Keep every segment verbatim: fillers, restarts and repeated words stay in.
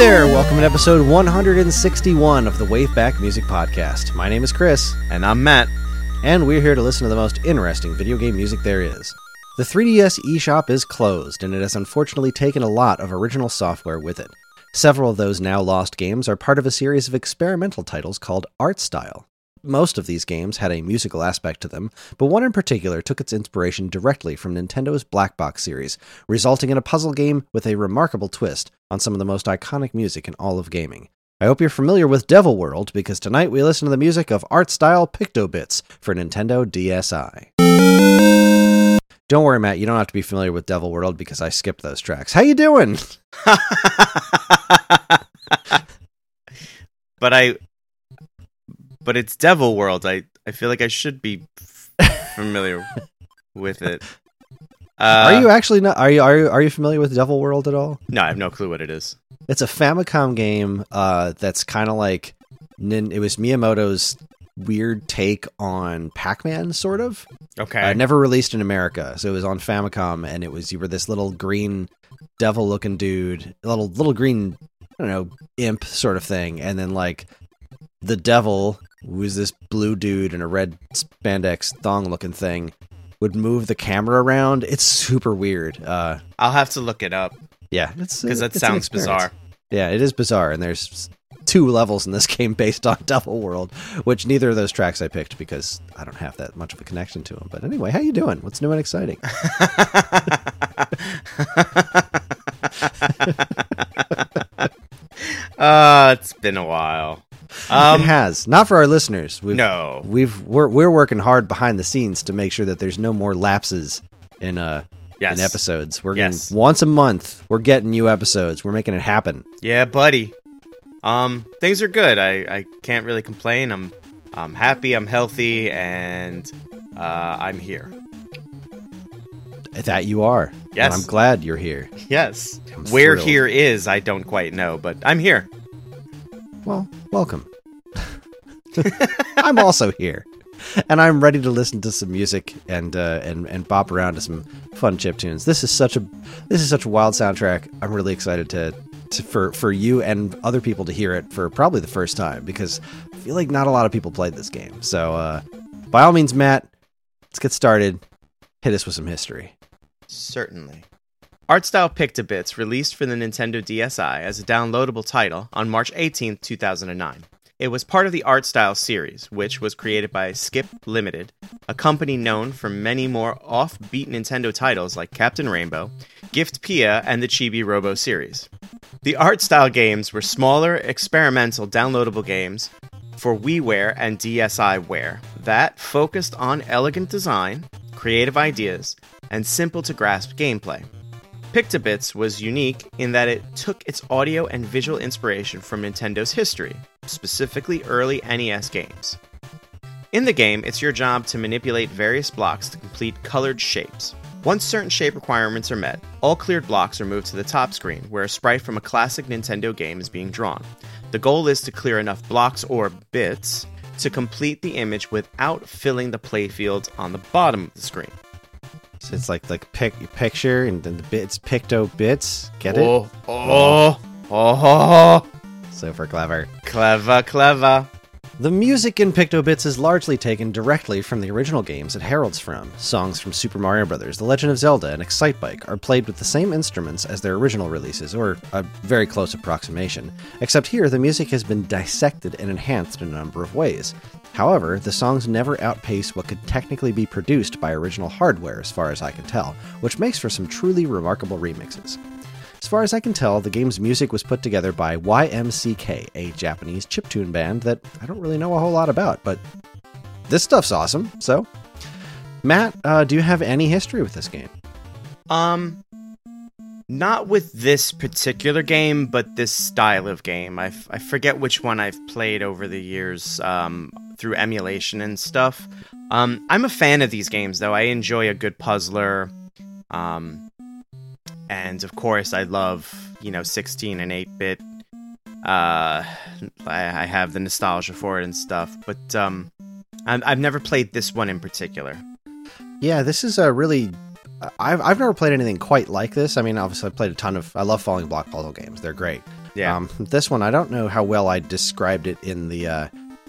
there, welcome to episode one hundred sixty-one of the Waveback Music Podcast. My name is Chris. And I'm Matt. And we're here to listen to the most interesting video game music there is. The three D S eShop is closed, and it has unfortunately taken a lot of original software with it. Several of those now lost games are part of a series of experimental titles called ArtStyle. Most of these games had a musical aspect to them, but one in particular took its inspiration directly from Nintendo's Black Box series, resulting in a puzzle game with a remarkable twist on some of the most iconic music in all of gaming. I hope you're familiar with Devil World, because tonight we listen to the music of ArtStyle Pictobits for Nintendo D S I. Don't worry, Matt, you don't have to be familiar with Devil World because I skipped those tracks. How you doing? But I... But it's Devil World. I, I feel like I should be f- familiar with it. Uh, are you actually not? Are you are you are you familiar with Devil World at all? No, I have no clue what it is. It's a Famicom game uh, that's kind of like nin- it was Miyamoto's weird take on Pac-Man, sort of. Okay. Uh, never released in America, so it was on Famicom, and it was you were this little green devil-looking dude, little little green, I don't know, imp sort of thing, and then like the devil, who was this blue dude in a red spandex thong-looking thing, would move the camera around. It's super weird. Uh, I'll have to look it up. Yeah, it's because that it's sounds bizarre. Yeah, it is bizarre, and there's two levels in this game based on Devil World, which neither of those tracks I picked because I don't have that much of a connection to them. But anyway, how you doing? What's new and exciting? uh, it's been a while. Um, it has. Not for our listeners. We've, no. We've we're we're working hard behind the scenes to make sure that there's no more lapses in uh yes. in episodes. We're yes. getting once a month. We're getting new episodes. We're making it happen. Yeah, buddy. Um, things are good. I, I can't really complain. I'm I'm happy. I'm healthy, and uh, I'm here. That you are. Yes. And I'm glad you're here. Yes. I'm Where thrilled. here is, I don't quite know, but I'm here. Well, welcome. I'm also here, and I'm ready to listen to some music and uh, and and bop around to some fun chip tunes. This is such a this is such a wild soundtrack. I'm really excited to, to for for you and other people to hear it for probably the first time, because I feel like not a lot of people played this game. So, uh, by all means, Matt, let's get started. Hit us with some history. Certainly. ArtStyle Pictobits released for the Nintendo D S I as a downloadable title on March eighteenth, two thousand nine. It was part of the ArtStyle series, which was created by Skip Limited, a company known for many more offbeat Nintendo titles like Captain Rainbow, Gift Pia, and the Chibi Robo series. The ArtStyle games were smaller, experimental downloadable games for WiiWare and D S i Ware that focused on elegant design, creative ideas, and simple-to-grasp gameplay. Pictobits was unique in that it took its audio and visual inspiration from Nintendo's history, specifically early N E S games. In the game, it's your job to manipulate various blocks to complete colored shapes. Once certain shape requirements are met, all cleared blocks are moved to the top screen, where a sprite from a classic Nintendo game is being drawn. The goal is to clear enough blocks or bits to complete the image without filling the playfields on the bottom of the screen. So it's like like pic, picture and then the bits, picto bits. Get it? Oh, oh, oh, Super clever. Clever, clever. The music in Pictobits is largely taken directly from the original games it heralds from. Songs from Super Mario Bros., The Legend of Zelda, and Excitebike are played with the same instruments as their original releases, or a very close approximation, except here the music has been dissected and enhanced in a number of ways. However, the songs never outpace what could technically be produced by original hardware, as far as I can tell, which makes for some truly remarkable remixes. As far as I can tell, the game's music was put together by Y M C K, a Japanese chiptune band that I don't really know a whole lot about, but this stuff's awesome, so... Matt, uh, do you have any history with this game? Um, not with this particular game, but this style of game. I, f- I forget which one I've played over the years, um, through emulation and stuff. Um, I'm a fan of these games, though. I enjoy a good puzzler, um... And, of course, I love, you know, sixteen and eight-bit. Uh, I, I have the nostalgia for it and stuff. But um, I, I've never played this one in particular. Yeah, this is a really... I've I've never played anything quite like this. I mean, obviously, I played a ton of... I love falling block puzzle games. They're great. Yeah. Um, this one, I don't know how well I described it in the... Uh,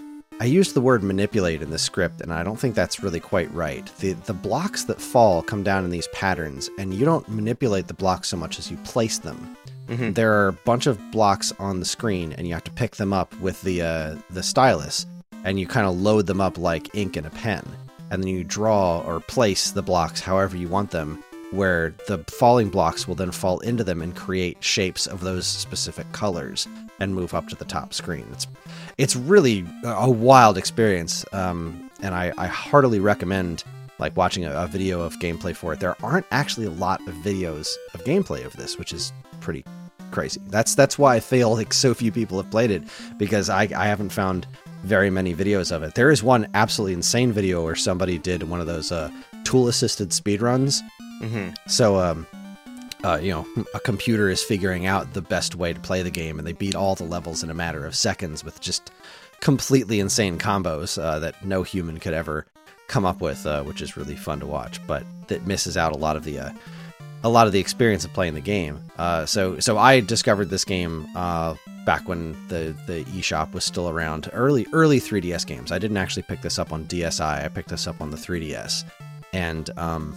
I used the word manipulate in the script, and I don't think that's really quite right. The the blocks that fall come down in these patterns, and you don't manipulate the blocks so much as you place them. Mm-hmm. There are a bunch of blocks on the screen, and you have to pick them up with the uh, the stylus, and you kind of load them up like ink in a pen. And then you draw or place the blocks however you want them, where the falling blocks will then fall into them and create shapes of those specific colors and move up to the top screen. It's it's really a wild experience, um, and I, I heartily recommend like watching a, a video of gameplay for it. There aren't actually a lot of videos of gameplay of this, which is pretty crazy. That's that's why I feel like so few people have played it, because I, I haven't found very many videos of it. There is one absolutely insane video where somebody did one of those uh, tool-assisted speedruns. Mm-hmm. So, um, uh, you know, a computer is figuring out the best way to play the game, and they beat all the levels in a matter of seconds with just completely insane combos uh, that no human could ever come up with, uh, which is really fun to watch, but that misses out a lot of the uh, a lot of the experience of playing the game. Uh, so, so I discovered this game uh, back when the the eShop was still around. Early early three D S games. I didn't actually pick this up on D S i. I picked this up on the three D S, and um,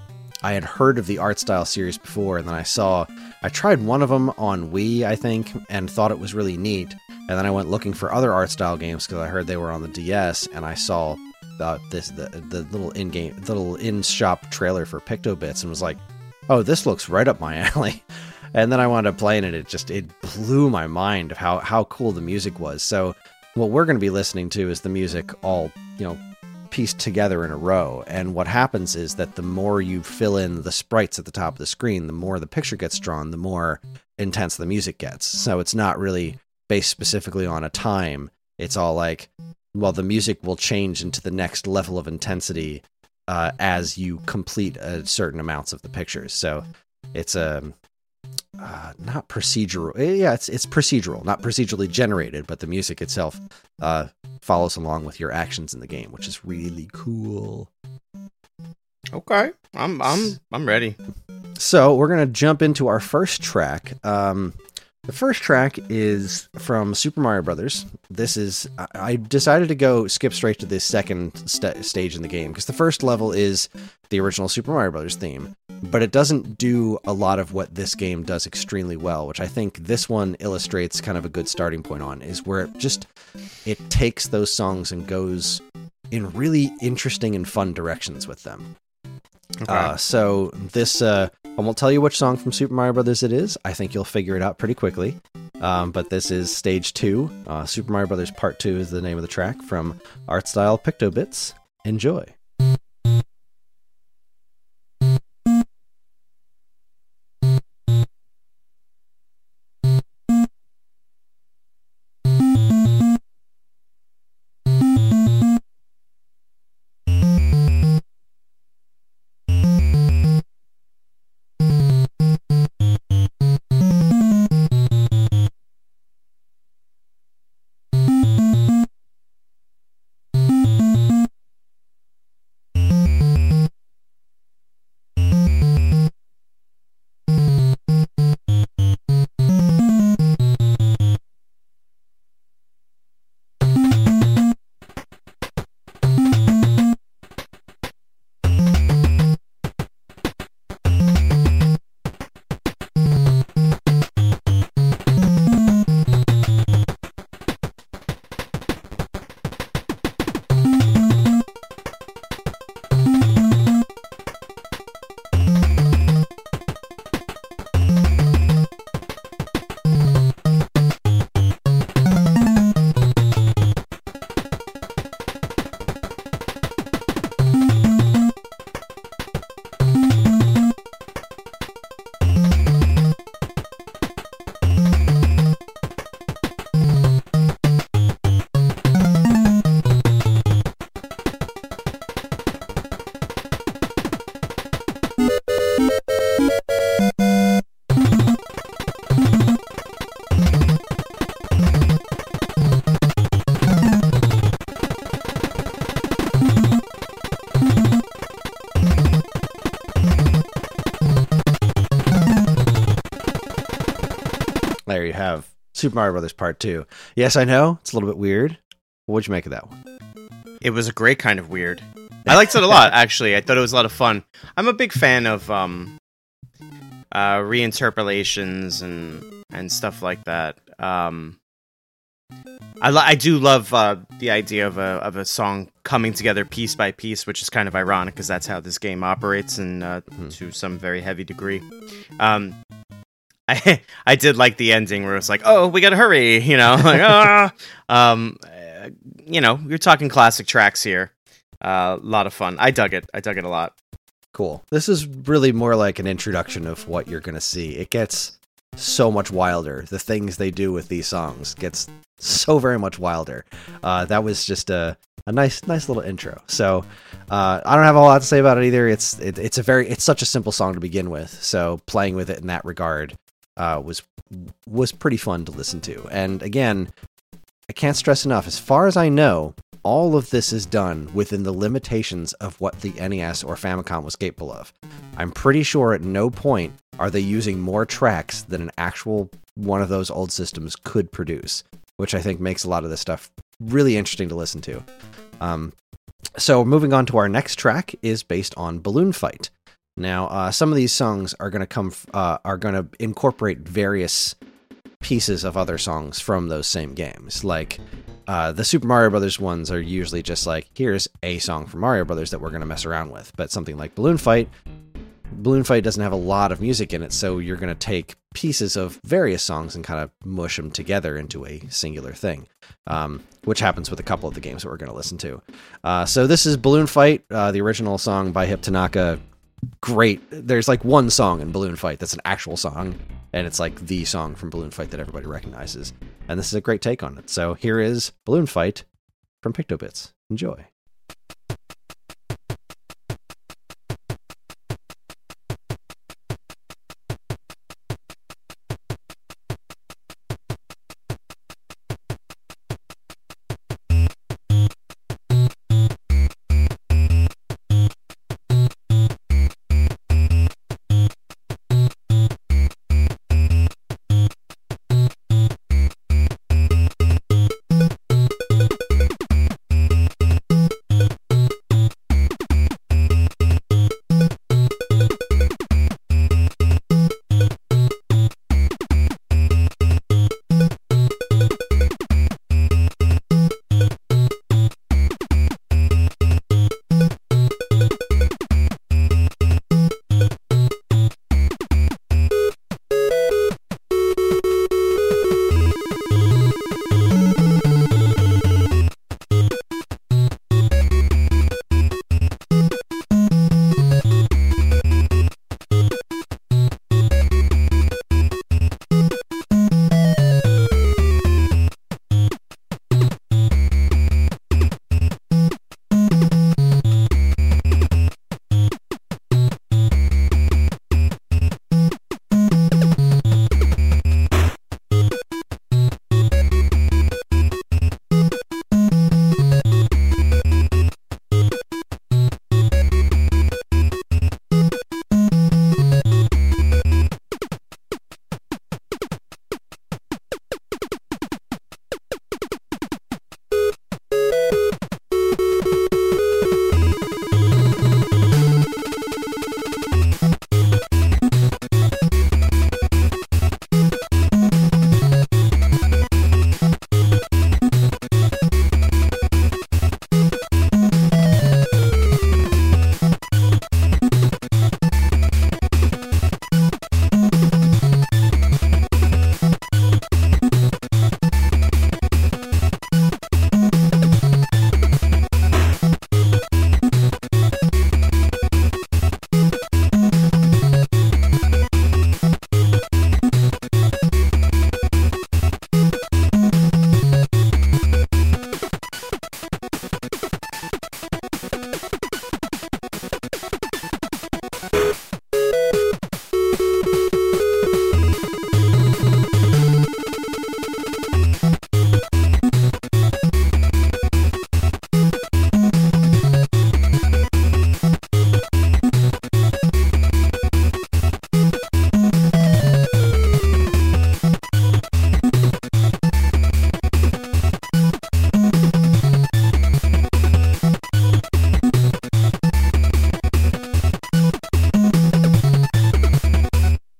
I had heard of the art style series before, and then I saw, I tried one of them on Wii, I think, and thought it was really neat. And then I went looking for other art style games because I heard they were on the D S, and I saw uh, this the the little in game, little in shop trailer for Pictobits, and was like, oh, this looks right up my alley. And then I wound up playing it. It just it blew my mind of how how cool the music was. So what we're going to be listening to is the music all, you know, pieced together in a row. And what happens is that the more you fill in the sprites at the top of the screen, the more the picture gets drawn, the more intense the music gets. So it's not really based specifically on a time. It's all like, well, the music will change into the next level of intensity uh, as you complete a certain amounts of the pictures. So it's a uh, not procedural. Yeah, it's it's procedural, not procedurally generated, but the music itself uh, follows along with your actions in the game, which is really cool. Okay, I'm I'm I'm ready. So we're gonna jump into our first track. Um, the first track is from Super Mario Brothers. This is I decided to go skip straight to this second st- stage in the game because the first level is the original Super Mario Brothers theme, but it doesn't do a lot of what this game does extremely well, which I think this one illustrates kind of a good starting point on, is where it just it takes those songs and goes in really interesting and fun directions with them. Okay. Uh, so this, uh, I won't tell you which song from Super Mario Brothers it is. I think you'll figure it out pretty quickly. Um, but this is stage two. Uh, Super Mario Brothers Part Two is the name of the track from Art Style Pictobits. Enjoy. There you have Super Mario Brothers Part two. Yes, I know. It's a little bit weird. What'd you make of that one? It was a great kind of weird. I liked it a lot, actually. I thought it was a lot of fun. I'm a big fan of um, uh, reinterpolations and and stuff like that. Um, I lo- I do love uh, the idea of a of a song coming together piece by piece, which is kind of ironic because that's how this game operates, and uh, mm-hmm. to some very heavy degree. Um, I I did like the ending where it's like, oh, we gotta hurry, you know, like ah, um, uh, you know, you're talking classic tracks here. A uh, lot of fun. I dug it. I dug it a lot. Cool. This is really more like an introduction of what you're gonna see. It gets so much wilder. The things they do with these songs gets so very much wilder. Uh, that was just a a nice nice little intro. So uh, I don't have a lot to say about it either. It's it, it's a very it's such a simple song to begin with. So playing with it in that regard uh, was was pretty fun to listen to. And again, I can't stress enough. As far as I know, all of this is done within the limitations of what the N E S or Famicom was capable of. I'm pretty sure at no point are they using more tracks than an actual one of those old systems could produce, which I think makes a lot of this stuff really interesting to listen to. Um, so moving on to our next track is based on Balloon Fight. Now, uh, some of these songs are going to come uh, are going to incorporate various pieces of other songs from those same games. Like uh, the Super Mario Brothers ones are usually just like, here's a song from Mario Brothers that we're going to mess around with. But something like Balloon Fight, Balloon Fight doesn't have a lot of music in it, so you're going to take pieces of various songs and kind of mush them together into a singular thing, um, which happens with a couple of the games that we're going to listen to. Uh, so this is Balloon Fight, uh, the original song by Hip Tanaka. Great. There's like one song in Balloon Fight that's an actual song, and it's like the song from Balloon Fight that everybody recognizes. And this is a great take on it. So here is Balloon Fight from PictoBits. Enjoy.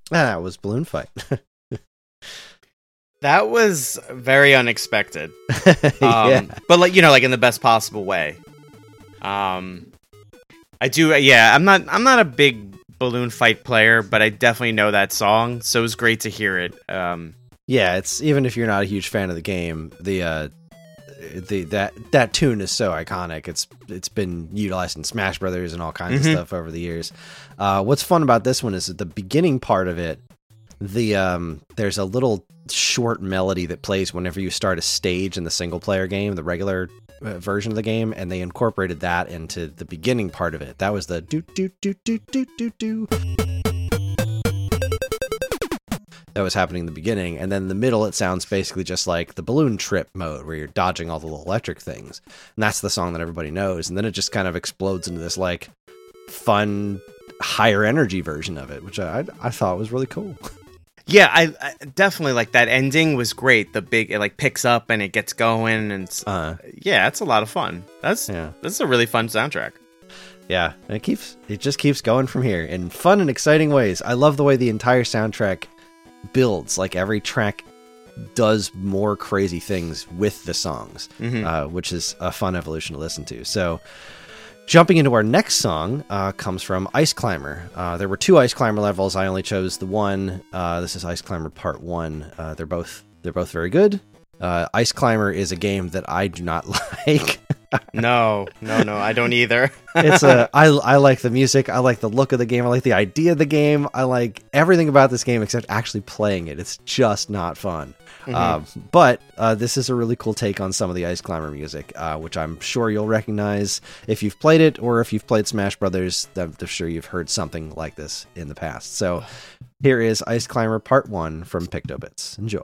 Ah, that was Balloon Fight. That was very unexpected. yeah. Um, but like, you know, like in the best possible way. Um, I do, yeah, I'm not, I'm not a big Balloon Fight player, but I definitely know that song, so it was great to hear it. Um, yeah, it's, even if you're not a huge fan of the game, the, uh, the, that, that tune is so iconic. It's, it's been utilized in Smash Brothers and all kinds mm-hmm. of stuff over the years. Uh, what's fun about this one is at the beginning part of it, the, um, there's a little short melody that plays whenever you start a stage in the single player game, the regular uh, version of the game, and they incorporated that into the beginning part of it. That was the do do do do do do do that was happening in the beginning, and then in the middle it sounds basically just like the balloon trip mode where you're dodging all the little electric things, and that's the song that everybody knows. And then it just kind of explodes into this like fun higher energy version of it, which I I thought was really cool. Yeah, I, I definitely like that ending was great. The big, it like picks up and it gets going, and it's, Uh, yeah, it's a lot of fun. That's yeah. That's a really fun soundtrack. Yeah, and it keeps it just keeps going from here in fun and exciting ways. I love the way the entire soundtrack builds. Like every track does more crazy things with the songs, Mm-hmm. uh, which is a fun evolution to listen to. So, jumping into our next song uh, comes from Ice Climber. Uh, there were two Ice Climber levels. I only chose the one. Uh, this is Ice Climber Part One. Uh, they're both they're both very good. Uh, Ice Climber is a game that I do not like. No, no, no, I don't either. It's a I I like the music. I like the look of the game. I like the idea of the game. I like everything about this game except actually playing it. It's just not fun. Mm-hmm. Uh, but uh, this is a really cool take on some of the Ice Climber music, uh, which I'm sure you'll recognize if you've played it, or if you've played Smash Brothers. I'm sure you've heard something like this in the past. So here is Ice Climber Part One from Pictobits. Enjoy.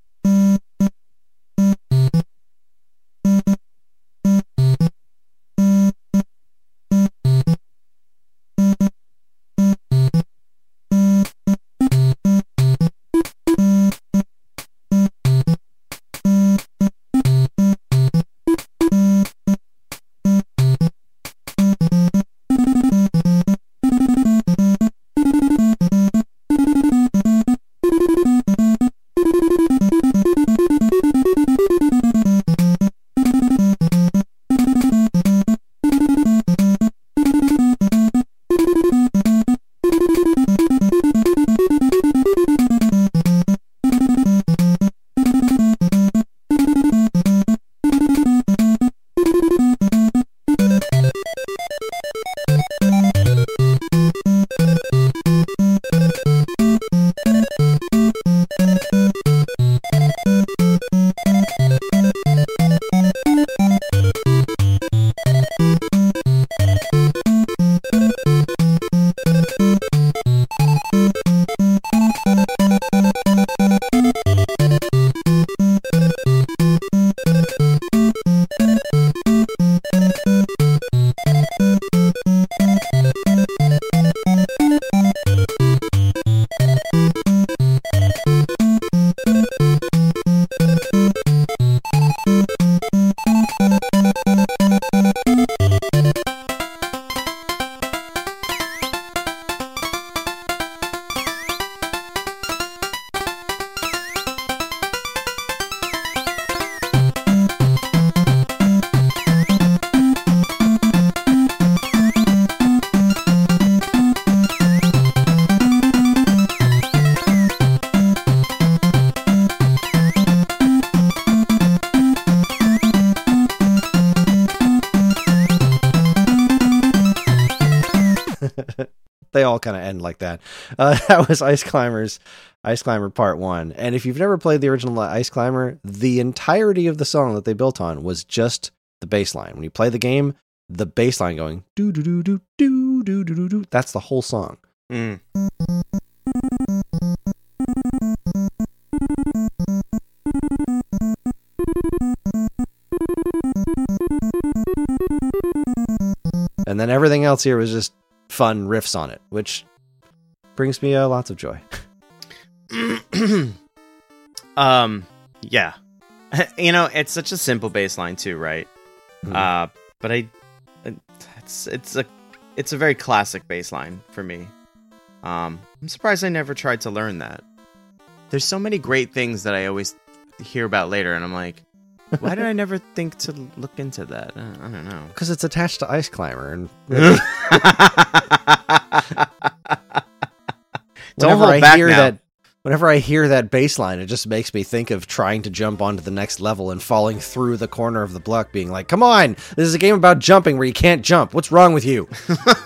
They all kind of end like that. Uh, that was Ice Climbers, Ice Climber Part One. And if you've never played the original Ice Climber, the entirety of the song that they built on was just the bass line. When you play the game, the bass line going do do do do do do do do do. That's the whole song. Mm. And then everything else here was just fun riffs on it, which brings me uh, lots of joy. um, yeah, you know, it's such a simple bass line too, right? Mm-hmm. Uh, but I, it's it's a it's a very classic bass line for me. Um, I'm surprised I never tried to learn that. There's so many great things that I always hear about later, and I'm like, why did I never think to look into that? I, I don't know. Because it's attached to Ice Climber, and Don't hold I back hear now. that, whenever I hear that bass line, it just makes me think of trying to jump onto the next level and falling through the corner of the block, being like, "Come on, this is a game about jumping where you can't jump. What's wrong with you?"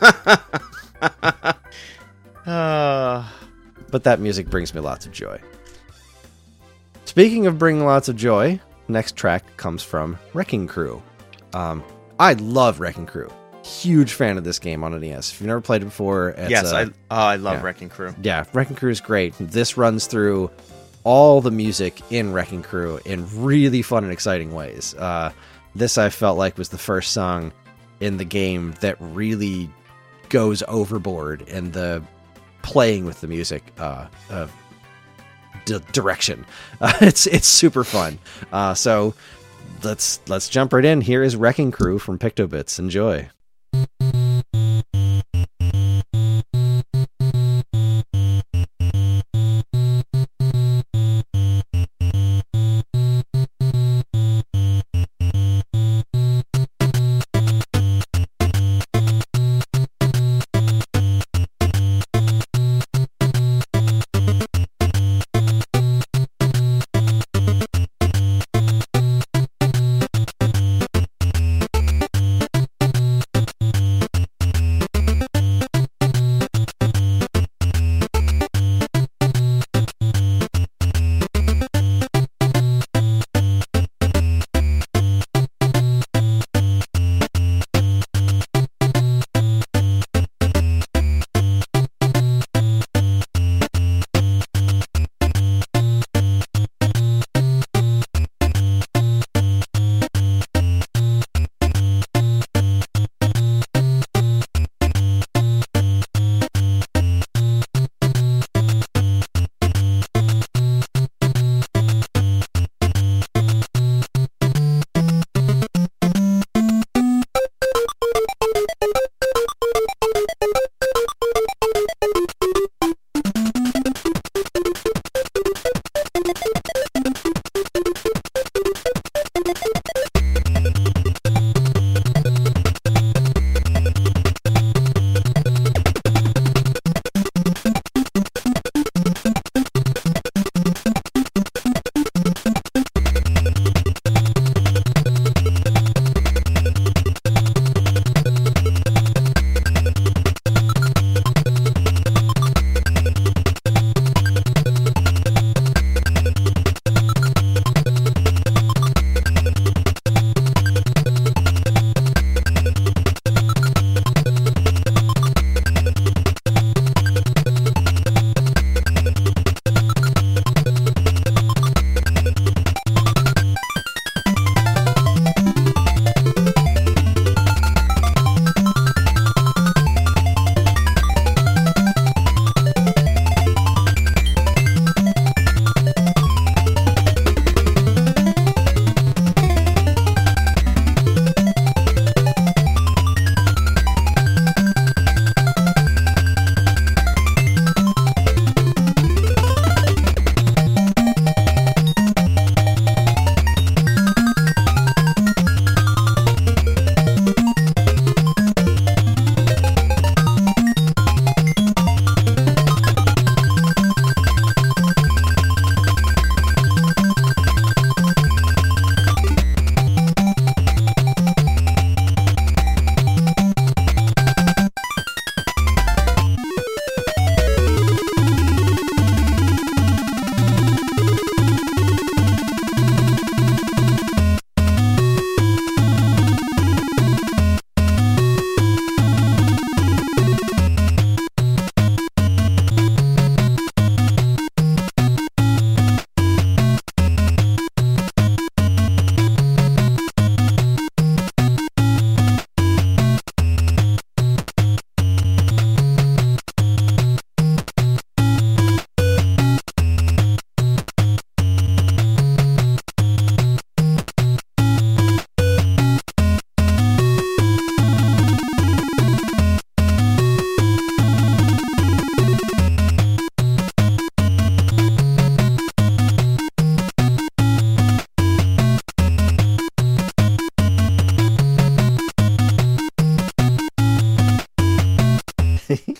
uh, But that music brings me lots of joy. Speaking of bringing lots of joy, next track comes from Wrecking Crew. Um, I love Wrecking Crew. Huge fan of this game on N E S. If you've never played it before, it's, yes, uh, I oh, I love yeah. Wrecking Crew. Yeah, Wrecking Crew is great. This runs through all the music in Wrecking Crew in really fun and exciting ways. Uh, this I felt like was the first song in the game that really goes overboard in the playing with the music uh, uh, d- direction. Uh, it's it's super fun. Uh, so let's let's jump right in. Here is Wrecking Crew from Pictobits. Enjoy.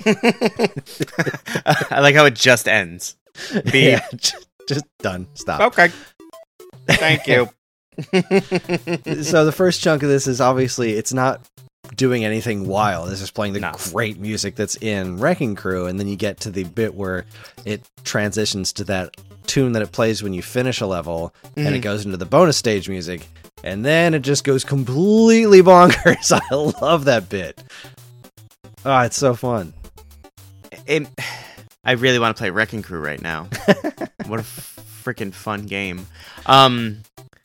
I like how it just ends. Beep. Yeah, just, just done. Stop. Okay. Thank you. So the first chunk of this is obviously it's not doing anything wild. It's just playing the No. great music that's in Wrecking Crew, and then you get to the bit where it transitions to that tune that it plays when you finish a level, mm-hmm. and it goes into the bonus stage music, and then it just goes completely bonkers. I love that bit. Oh, it's so fun. It, I really want to play Wrecking Crew right now. What a freaking fun game. Um,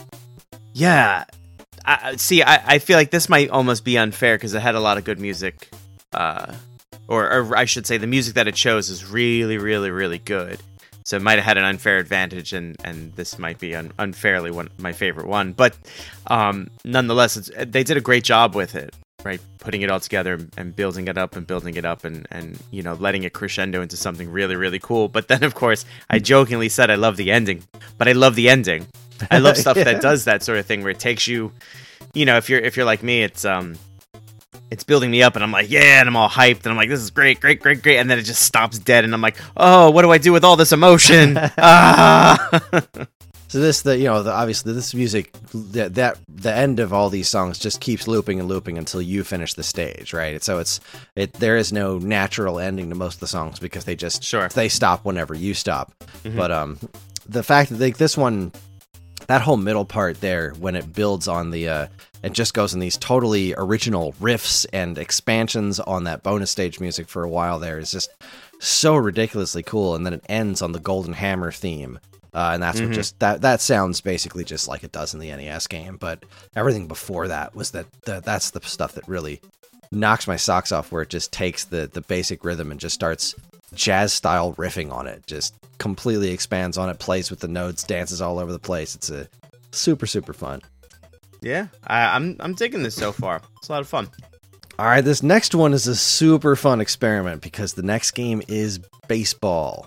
yeah. I, see, I, I feel like this might almost be unfair because it had a lot of good music. Uh, or, or I should say the music that it chose is really, really, really good. So it might have had an unfair advantage, and, and this might be un, unfairly one my favorite one. But um, nonetheless, it's, they did a great job with it, right? Putting it all together and building it up and building it up and, and you know, letting it crescendo into something really, really cool. But then, of course, I jokingly said I love the ending. But I love the ending. I love stuff yeah. that does that sort of thing where it takes you, you know, if you're if you're like me, it's um, it's building me up, and I'm like, yeah, and I'm all hyped, and I'm like, this is great, great, great, great, and then it just stops dead, and I'm like, oh, what do I do with all this emotion? ah. So this, the you know, the, obviously this music, that, that the end of all these songs just keeps looping and looping until you finish the stage, right? So it's it there is no natural ending to most of the songs because they just sure they stop whenever you stop. Mm-hmm. But um, the fact that like this one. That whole middle part there, when it builds on the, uh, it just goes in these totally original riffs and expansions on that bonus stage music for a while there is just so ridiculously cool. And then it ends on the Golden Hammer theme. Uh, and that's mm-hmm. what just, that, that sounds basically just like it does in the N E S game. But everything before that was that, the, that's the stuff that really knocks my socks off, where it just takes the, the basic rhythm and just starts jazz style riffing on it, just completely expands on it, plays with the notes, dances all over the place. It's a super super fun. Yeah, I, I'm I'm digging this so far. It's a lot of fun. All right, this next one is a super fun experiment because the next game is Baseball,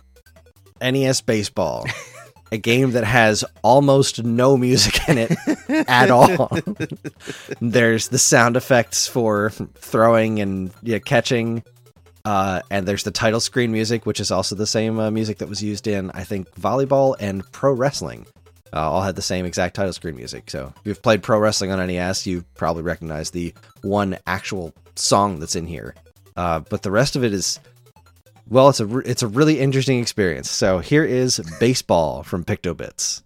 N E S Baseball, a game that has almost no music in it at all. There's the sound effects for throwing and yeah, catching. Uh, and there's the title screen music, which is also the same uh, music that was used in, I think, volleyball and pro wrestling. Uh, all had the same exact title screen music. So if you've played pro wrestling on N E S, you probably recognize the one actual song that's in here. Uh, but the rest of it is, well, it's a re- it's a really interesting experience. So here is Baseball from Pictobits.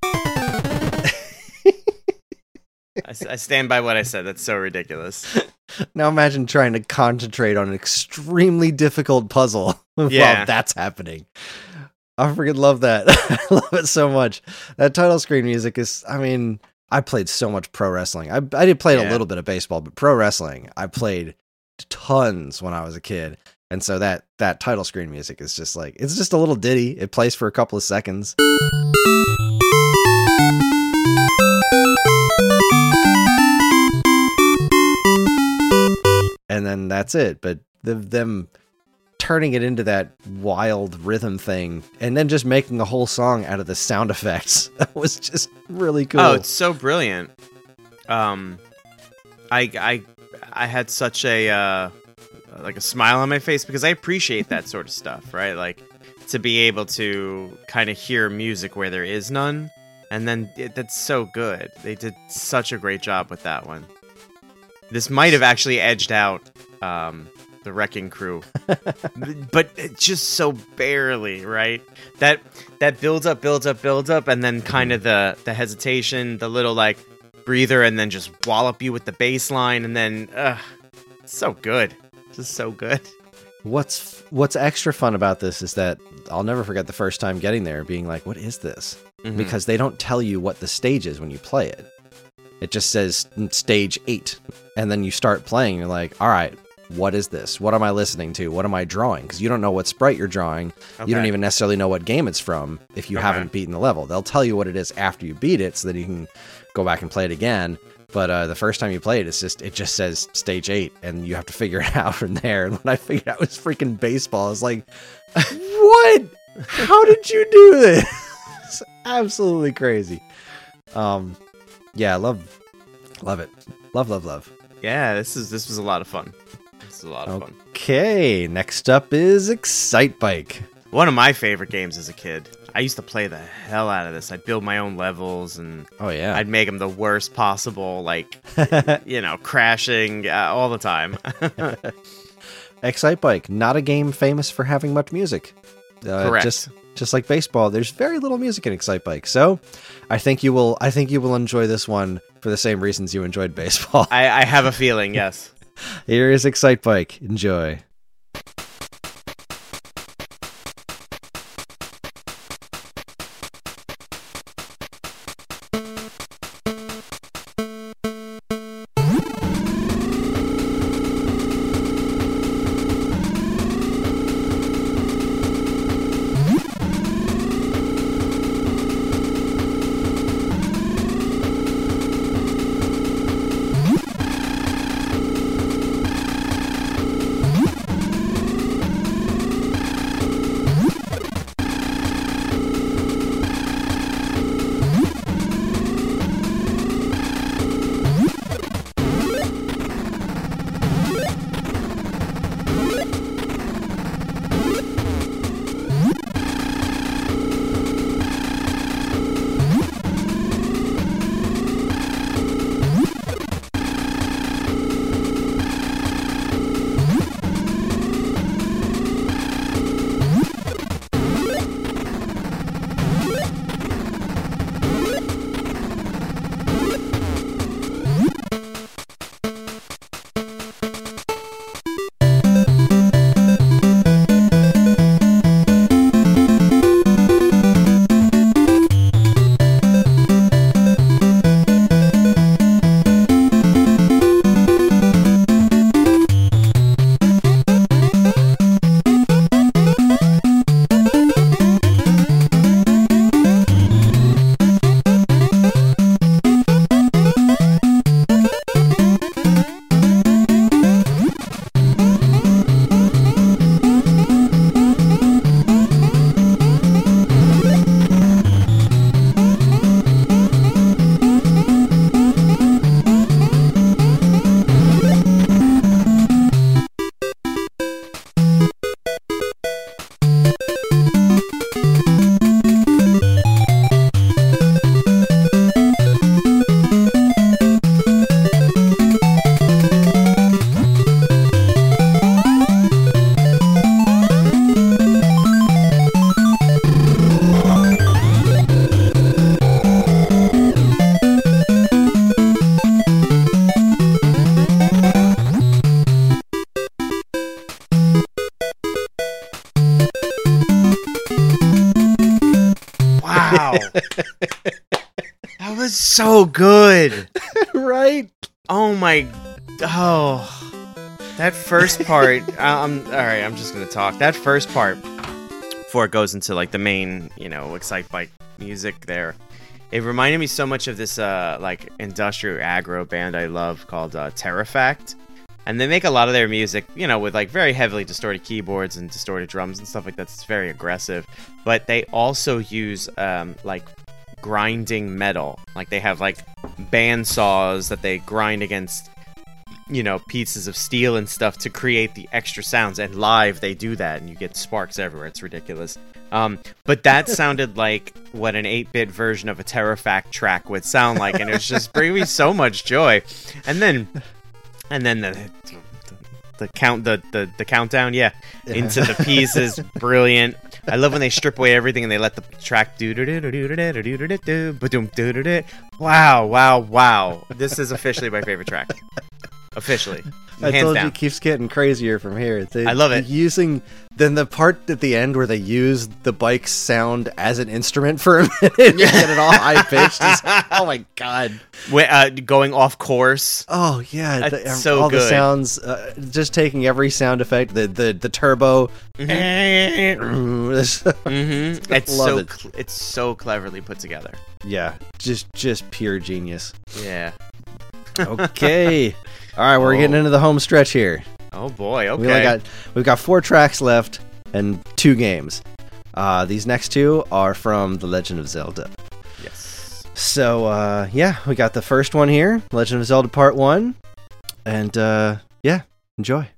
I stand by what I said. That's so ridiculous. Now imagine trying to concentrate on an extremely difficult puzzle Yeah. while that's happening. I freaking love that. I love it so much. That title screen music is, I mean, I played so much pro wrestling. I, I did play Yeah. a little bit of baseball, but pro wrestling, I played tons when I was a kid. And so that, that title screen music is just like, it's just a little ditty. It plays for a couple of seconds. And then that's it. But the, them turning it into that wild rhythm thing and then just making a whole song out of the sound effects was just really cool. Oh, it's so brilliant. Um, I I I had such a uh, like a smile on my face because I appreciate that sort of stuff, right? Like to be able to kind of hear music where there is none, and then it, that's so good. They did such a great job with that one. This might have actually edged out um, the Wrecking Crew, but it just so barely, right? That that builds up, builds up, builds up, and then kind of the the hesitation, the little like breather, and then just wallop you with the bass line, and then uh, it's so good, just so good. What's what's extra fun about this is that I'll never forget the first time getting there, being like, "What is this?" Mhm. Because they don't tell you what the stage is when you play it. It just says stage eight, and then you start playing. You're like, "All right, what is this? What am I listening to? What am I drawing?" Because you don't know what sprite you're drawing. Okay. You don't even necessarily know what game it's from if you Okay. haven't beaten the level. They'll tell you what it is after you beat it, so that you can go back and play it again. But uh, the first time you play it, it's just it just says stage eight, and you have to figure it out from there. And when I figured out it was freaking baseball, I was like, "What? How did you do this?" It's absolutely crazy. Um, yeah, I love, love it, love, love, love. Yeah, this is this was a lot of fun. This is a lot of fun. Okay, next up is Excite Bike. One of my favorite games as a kid. I used to play the hell out of this. I'd build my own levels, and Oh yeah, I'd make them the worst possible, like, you know, crashing uh, all the time. Excite Bike, not a game famous for having much music. Uh, Correct. Just, just like baseball, there's very little music in Excite Bike. So, I think you will. I think you will enjoy this one for the same reasons you enjoyed baseball. I, I have a feeling, yes. Here is Excite Bike. Enjoy. Wow. That was so good. Right? Oh my. Oh. That first part. um, all right, I'm just going to talk. That first part, before it goes into like the main, you know, Excite Bike music there, it reminded me so much of this uh, like industrial aggro band I love called uh, Terrafact. And they make a lot of their music, you know, with like very heavily distorted keyboards and distorted drums and stuff like that. It's very aggressive. But they also use um, like grinding metal. Like they have like band saws that they grind against, you know, pieces of steel and stuff to create the extra sounds. And live they do that and you get sparks everywhere. It's ridiculous. Um, but that sounded like what an eight-bit version of a Terrafact track would sound like. And it was just bringing me so much joy. And then... And then the the, the count the, the, the countdown, yeah, yeah, into the piece is brilliant. I love when they strip away everything and they let the track do do do do do do do do do do do do do. Wow, wow, wow! This is officially my favorite track. Officially, I hands told down. you, it keeps getting crazier from here. They, I love it. Using then the part at the end where they use the bike's sound as an instrument for a minute and get it all high pitched. Oh my god! Wait, uh, going off course. Oh yeah, That's the, so all good. the sounds, uh, just taking every sound effect, the the the turbo. Mm-hmm. mm-hmm. It's Love so it. cl- it's so cleverly put together. Yeah, just just pure genius. Yeah. Okay. All right, we're Oh. getting into the home stretch here. Oh boy. Okay. We only got we've got four tracks left and two games. Uh, these next two are from The Legend of Zelda. Yes. So uh, yeah, we got the first one here, Legend of Zelda Part One, and uh, yeah, enjoy.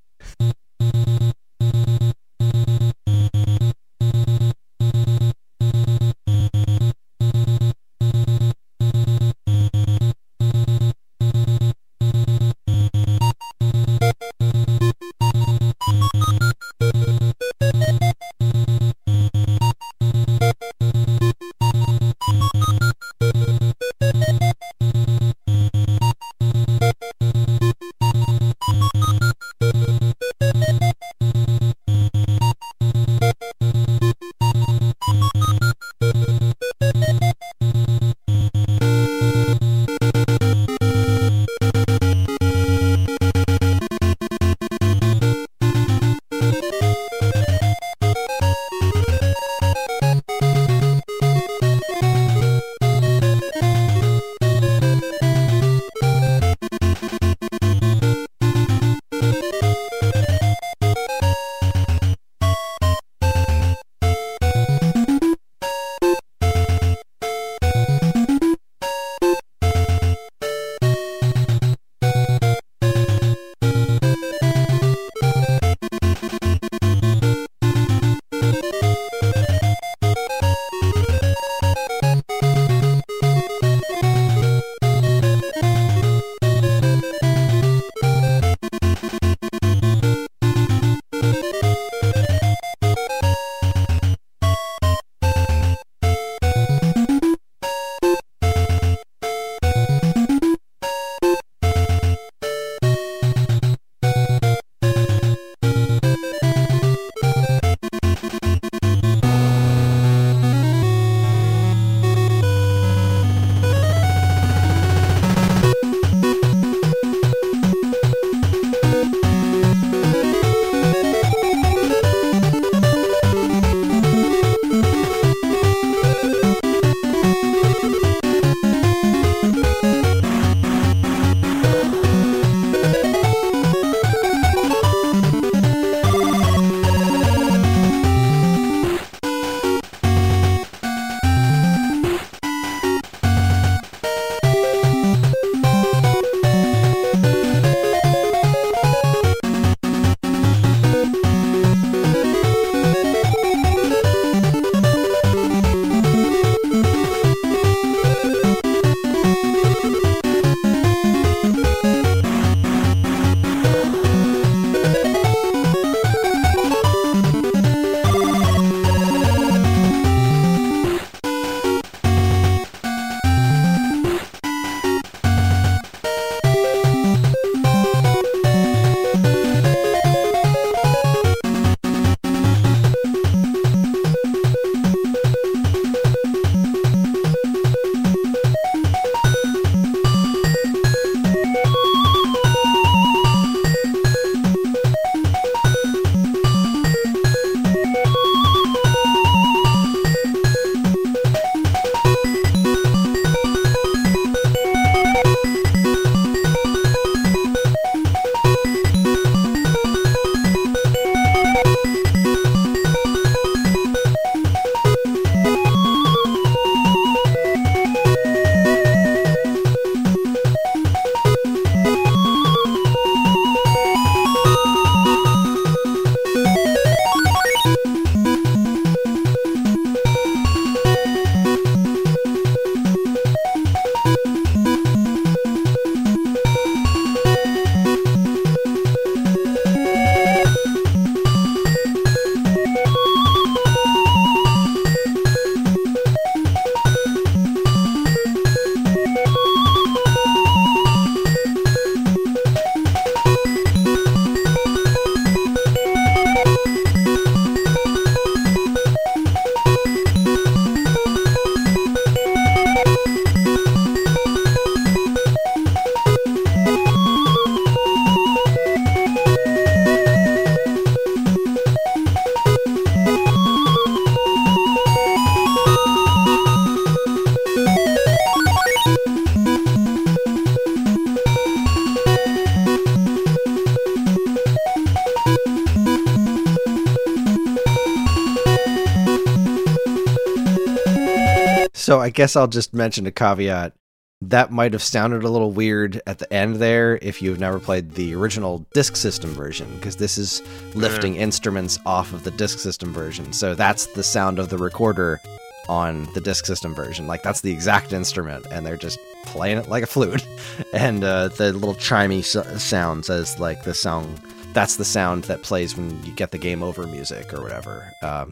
So I guess I'll just mention a caveat. That might have sounded a little weird at the end there if you've never played the original Disk System version, because this is lifting mm. instruments off of the Disk System version. So that's the sound of the recorder on the Disk System version. Like, that's the exact instrument, and they're just playing it like a flute. And uh, the little chimey s- sounds as, like, the song... That's the sound that plays when you get the game over music or whatever. Um,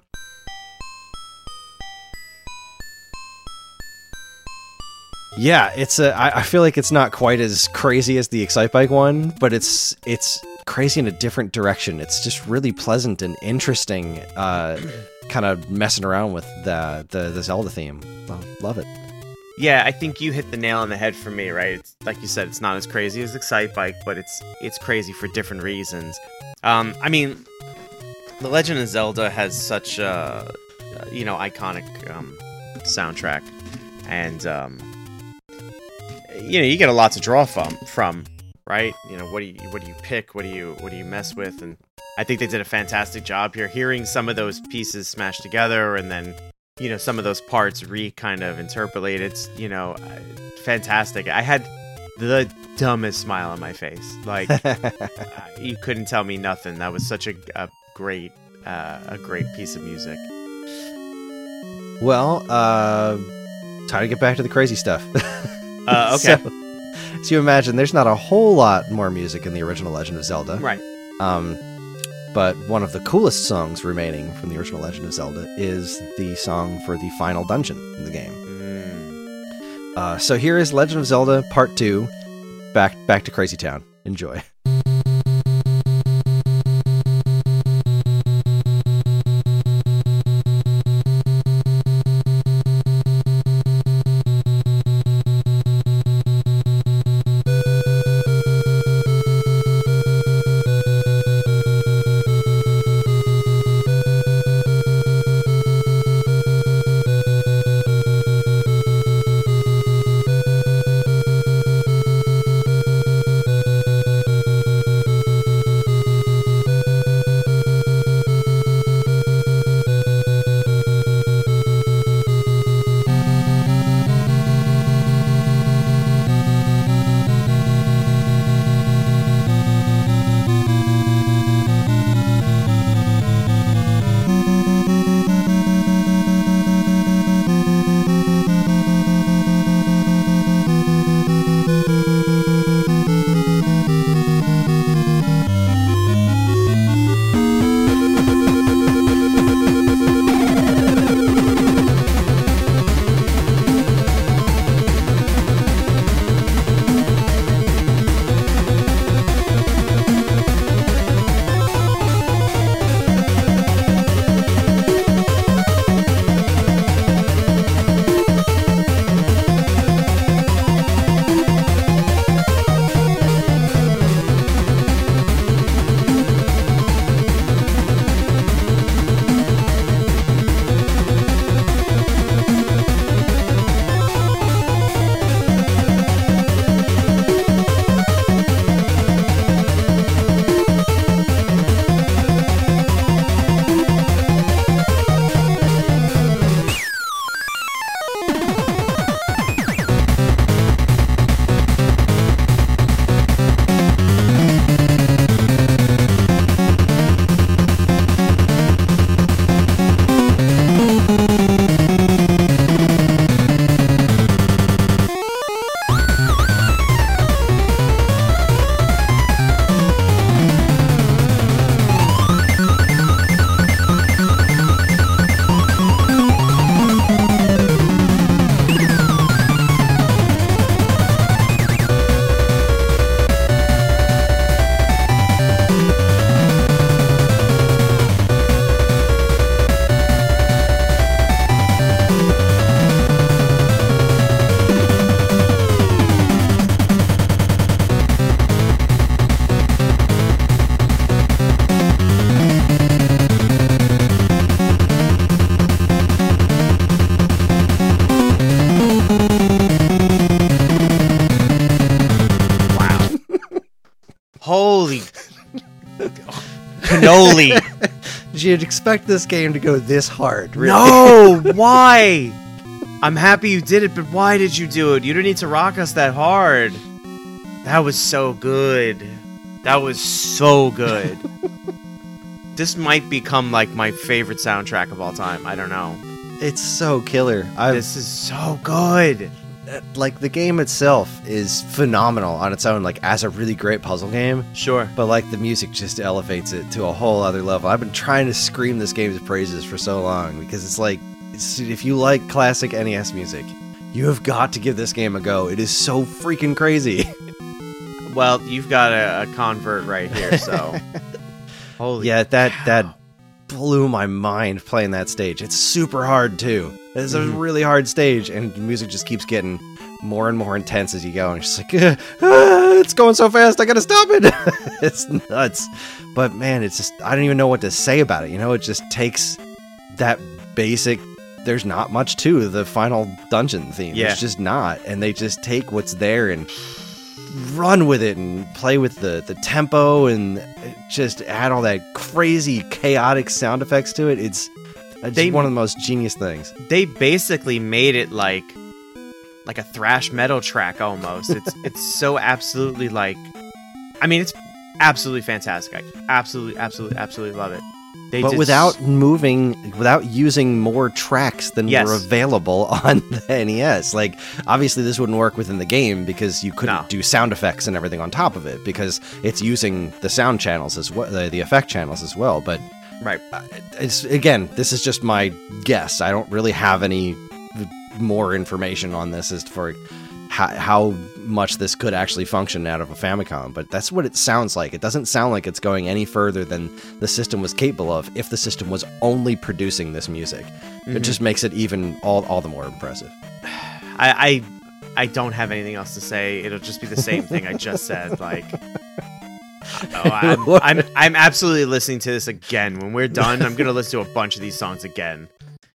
yeah, it's a. I, I feel like it's not quite as crazy as the Excitebike one, but it's it's crazy in a different direction. It's just really pleasant and interesting, uh, kind of messing around with the, the the Zelda theme. Well, love it. Yeah, I think you hit the nail on the head for me, right? It's, like you said, it's not as crazy as Excitebike, but it's it's crazy for different reasons. Um, I mean, The Legend of Zelda has such a, you know, iconic um, soundtrack, and um, you know, you get a lot to draw from, from, right? You know, what do you what do you pick? What do you what do you mess with? And I think they did a fantastic job here. Hearing some of those pieces smashed together, and then, you know, some of those parts re kind of interpolated, you know, uh, fantastic. I had the dumbest smile on my face. Like, uh, you couldn't tell me nothing. That was such a, a great, uh, a great piece of music. Well, uh, time to get back to the crazy stuff. uh, okay. So, so you imagine there's not a whole lot more music in the original Legend of Zelda. Right. Um, but one of the coolest songs remaining from the original Legend of Zelda is the song for the final dungeon in the game. Mm. Uh, so here is Legend of Zelda Part two, back back to Crazy Town. Enjoy. Holy cannoli! Did you expect this game to go this hard? Really? No! Why? I'm happy you did it, but why did you do it? You didn't need to rock us that hard. That was so good. That was so good. This might become like my favorite soundtrack of all time. I don't know. It's so killer. I've, This is so good. like, the game itself is phenomenal on its own, like, as a really great puzzle game. Sure. But, like, the music just elevates it to a whole other level. I've been trying to scream this game's praises for so long, because it's like, it's, if you like classic N E S music, you have got to give this game a go. It is so freaking crazy. Well, you've got a, a convert right here, so... Holy Yeah, that cow. that blew my mind playing that stage. It's super hard, too. It's a Mhm. really hard stage, and the music just keeps getting more and more intense as you go, and it's just like, "Ah, ah, it's going so fast, I gotta stop it." It's nuts. But man, it's just, I don't even know what to say about it. You know, it just takes that basic, there's not much to the final dungeon theme. Yeah. There's just not. And they just take what's there and run with it and play with the, the tempo and just add all that crazy, chaotic sound effects to it. It's uh, They- just one of the most genius things. They basically made it like like a thrash metal track almost. It's it's so absolutely like I mean it's absolutely fantastic. I absolutely absolutely absolutely love it. They But did without s- moving, without using more tracks than Yes. were available on the N E S. Like, obviously this wouldn't work within the game because you couldn't No. do sound effects and everything on top of it because it's using the sound channels as well, the, the effect channels as well. But right. uh, it's, again, this is just my guess. I don't really have any more information on this as for how, how much this could actually function out of a Famicom, but that's what it sounds like. It doesn't sound like it's going any further than the system was capable of if the system was only producing this music. It Mhm. just makes it even all, all the more impressive. I, I I don't have anything else to say. It'll just be the same thing I just said. Like, oh, I'm, I'm I'm absolutely listening to this again. When we're done, I'm gonna listen to a bunch of these songs again.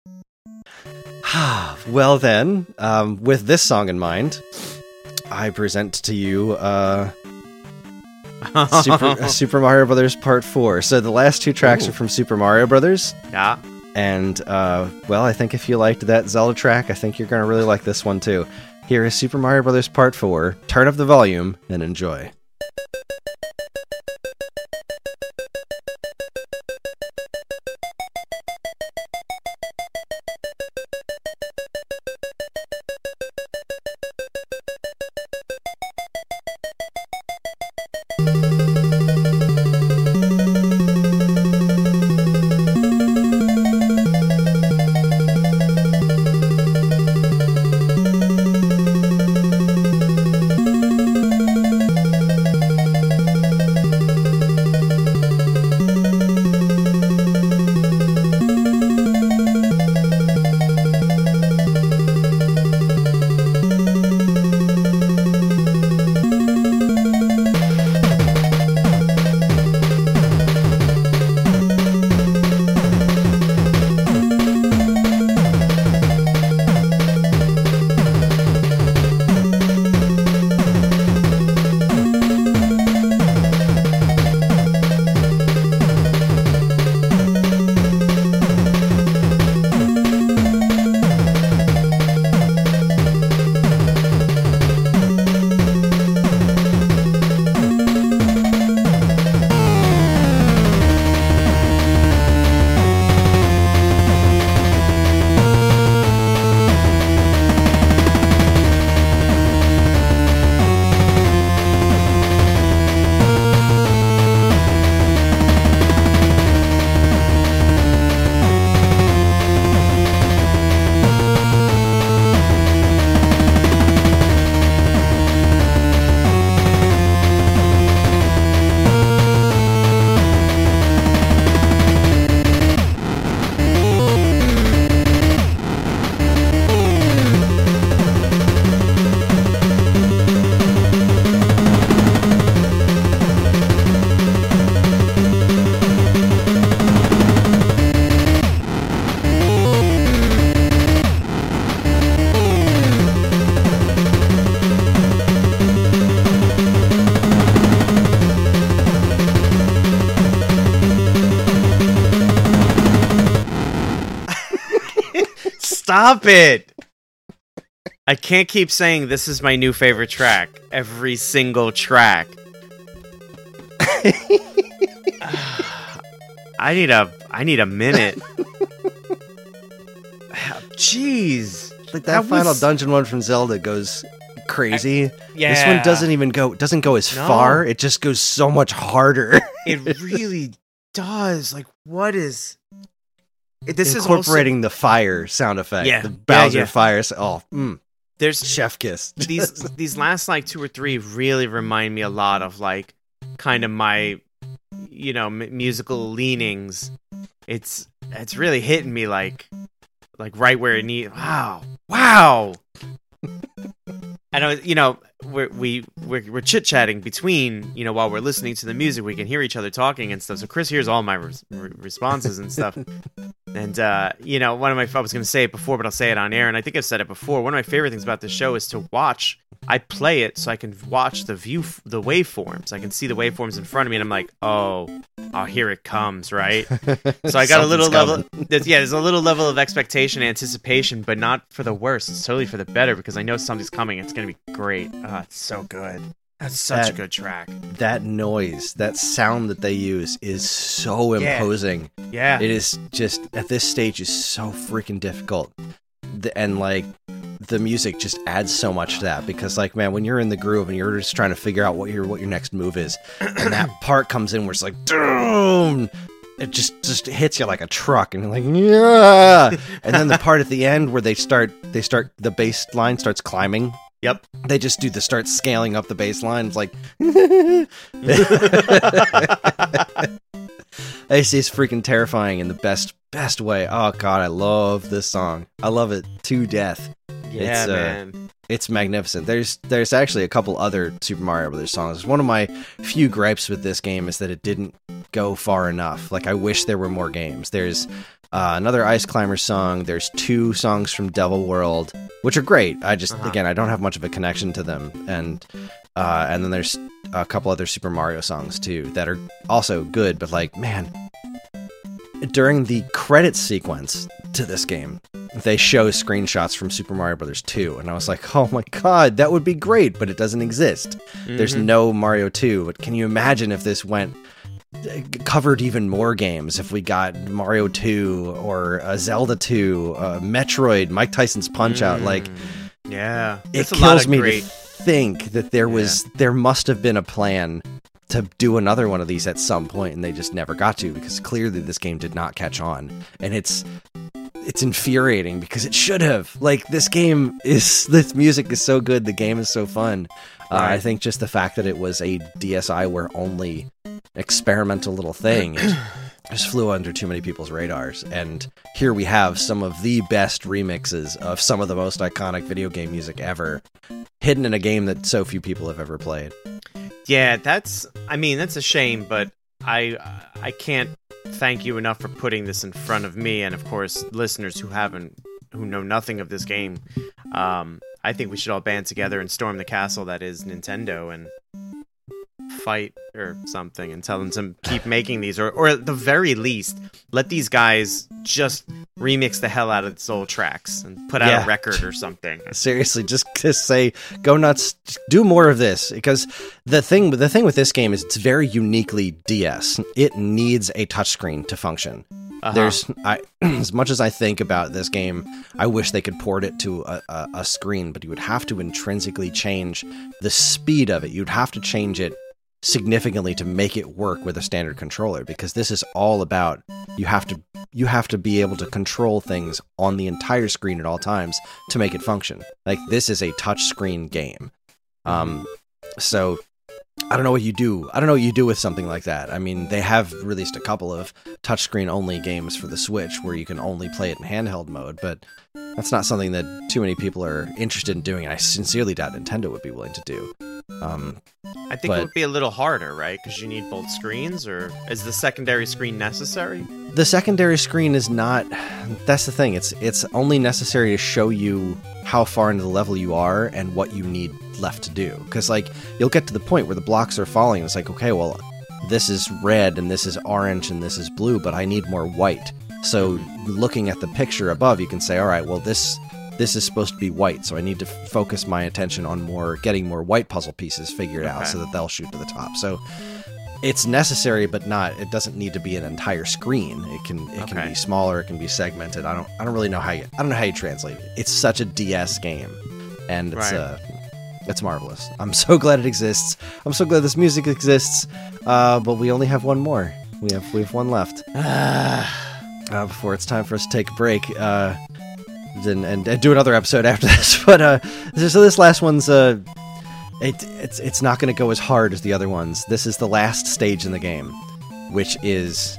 Well then, um, with this song in mind, I present to you uh, Super, uh, Super Mario Brothers Part four. So the last two tracks Ooh. are from Super Mario Brothers. Yeah. And, uh, well, I think if you liked that Zelda track, I think you're going to really like this one too. Here is Super Mario Brothers Part four. Turn up the volume and enjoy. Stop it! I can't keep saying this is my new favorite track every single track. I need a I need a minute. Jeez. Like that, that final was... dungeon one from Zelda goes crazy. I, yeah. This one doesn't even go doesn't go as no. far. It just goes so much harder. It really does. Like, what is this? Incorporating is also... the fire sound effect. Yeah. The Bowser yeah, yeah. fire. Oh, mm. There's chef kiss. these these last like two or three really remind me a lot of like kind of my you know m- musical leanings. It's it's really hitting me like like right where it needs. Wow, wow. I know, you know, we're, we we're, we're chit chatting between, you know, while we're listening to the music, we can hear each other talking and stuff. So Chris hears all my res- responses and stuff. And uh, you know, one of my I was going to say it before, but I'll say it on air. And I think I've said it before. One of my favorite things about this show is to watch. I play it so I can watch the view, the waveforms. I can see the waveforms in front of me, and I'm like, oh, oh, here it comes, right? So I got a little level. There's, yeah, there's a little level of expectation, anticipation, but not for the worse. It's totally for the better because I know something's coming. It's gonna be great. Oh, it's so good. That's such that, a good track. That noise, that sound that they use is so imposing. Yeah. yeah. It is just, at this stage, is so freaking difficult. The, and, like, the music just adds so much to that because, like, man, when you're in the groove and you're just trying to figure out what your what your next move is, and that part comes in where it's like, boom! It just, just hits you like a truck, and you're like, yeah! And then the part at the end where they start, they start, the bass line starts climbing. Yep. They just do the start scaling up the bass line. It's like, it's, it's freaking terrifying in the best best way. Oh god, I love this song. I love it to death. Yeah, it's, man. Uh, it's magnificent. There's there's actually a couple other Super Mario Brothers songs. One of my few gripes with this game is that it didn't go far enough. Like, I wish there were more games. There's uh, another Ice Climber song. There's two songs from Devil World, which are great. I just, uh-huh. again, I don't have much of a connection to them. And uh, and then there's a couple other Super Mario songs, too, that are also good. But, like, man, during the credits sequence to this game, they show screenshots from Super Mario Brothers two, and I was like, oh my god, that would be great, but it doesn't exist. Mm-hmm. There's no Mario two, but can you imagine if this went covered even more games, if we got Mario two or uh, Zelda two, uh, Metroid, Mike Tyson's Punch-Out, mm. like, yeah, it kills me great... to think that there was, yeah. there must have been a plan to do another one of these at some point, and they just never got to, because clearly this game did not catch on, and it's it's infuriating because it should have. Like, this game is, this music is so good, the game is so fun. Uh, right. I think just the fact that it was a D S iWare only experimental little thing it just flew under too many people's radars, and here we have some of the best remixes of some of the most iconic video game music ever, hidden in a game that so few people have ever played. Yeah, that's, I mean, that's a shame, but I I can't thank you enough for putting this in front of me, and of course, listeners who haven't, who know nothing of this game. Um, I think we should all band together and storm the castle that is Nintendo and fight or something and tell them to keep making these, or, or at the very least, let these guys just remix the hell out of its old tracks and put out yeah. a record or something. Seriously, just, just say, go nuts, do more of this, because the thing, the thing with this game is it's very uniquely D S. It needs a touchscreen to function. Uh-huh. There's, I, as much as I think about this game, I wish they could port it to a, a, a screen, but you would have to intrinsically change the speed of it. You'd have to change it significantly to make it work with a standard controller, because this is all about, you have to you have to be able to control things on the entire screen at all times to make it function. Like, this is a touch screen game. Um, so I don't know what you do. I don't know what you do with something like that. I mean, they have released a couple of touchscreen only games for the Switch where you can only play it in handheld mode, but that's not something that too many people are interested in doing, and I sincerely doubt Nintendo would be willing to do. Um, I think but, it would be a little harder, right? Because you need both screens, or is the secondary screen necessary? The secondary screen is not... That's the thing. It's it's only necessary to show you how far into the level you are and what you need left to do. Because, like, you'll get to the point where the blocks are falling, and it's like, okay, well, this is red, and this is orange, and this is blue, but I need more white. So, looking at the picture above, you can say, all right, well, this... this is supposed to be white, so I need to f- focus my attention on more getting more white puzzle pieces figured Okay. out so that they'll shoot to the top. So it's necessary, but not. It doesn't need to be an entire screen. It can it can Okay. be smaller. It can be segmented. I don't I don't really know how you I don't know how you translate it. It's such a D S game, and it's Right. uh it's marvelous. I'm so glad it exists. I'm so glad this music exists. Uh, but we only have one more. We have we have one left. Uh, before it's time for us to take a break. Uh, and, and, and do another episode after this. But uh, so this last one's uh, it, it's it's not going to go as hard as the other ones. This is the last stage in the game, which is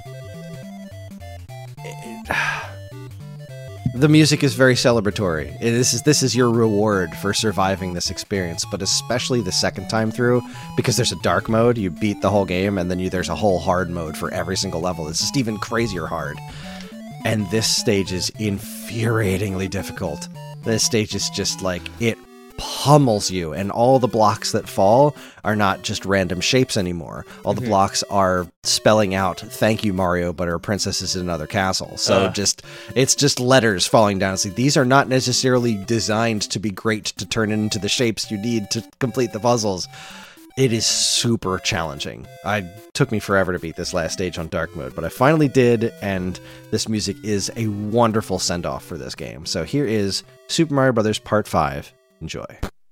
the music is very celebratory. This is this is your reward for surviving this experience, but especially the second time through, because there's a dark mode. You beat the whole game, and then you, there's a whole hard mode for every single level. It's just even crazier hard. And this stage is infuriatingly difficult. This stage is just like, it pummels you, and all the blocks that fall are not just random shapes anymore. All the Mhm. blocks are spelling out, "Thank you, Mario, but our princess is in another castle." So Ugh. just, it's just letters falling down. It's like, these are not necessarily designed to be great to turn into the shapes you need to complete the puzzles. It is super challenging. It took me forever to beat this last stage on dark mode, but I finally did, and this music is a wonderful send-off for this game. So here is Super Mario Bros. Part five. Enjoy.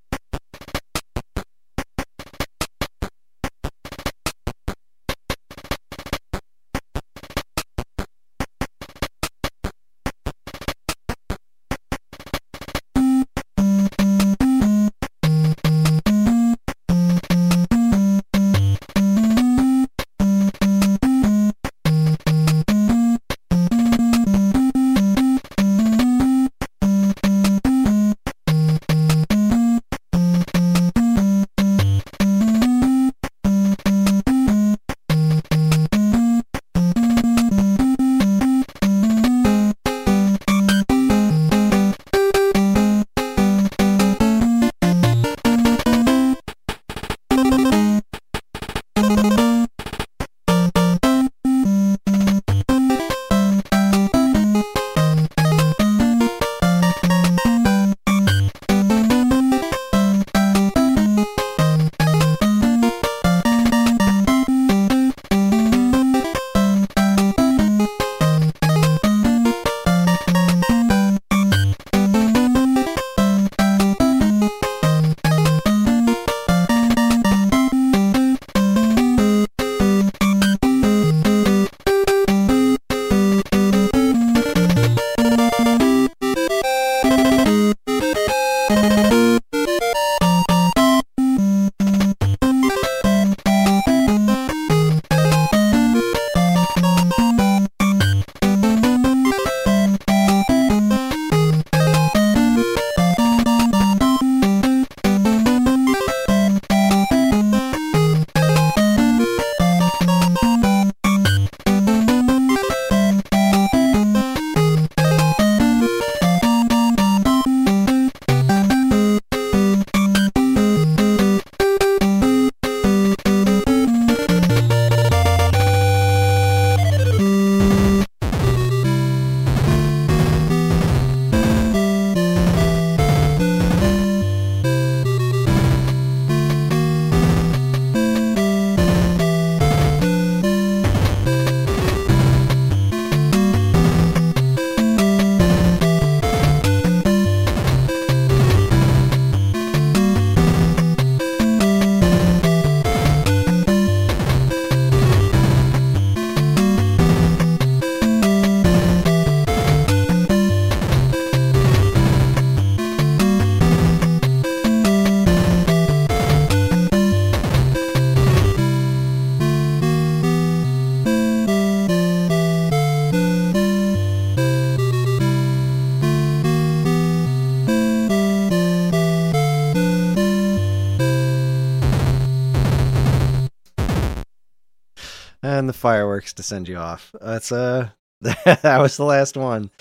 And the fireworks to send you off. That's uh that was the last one.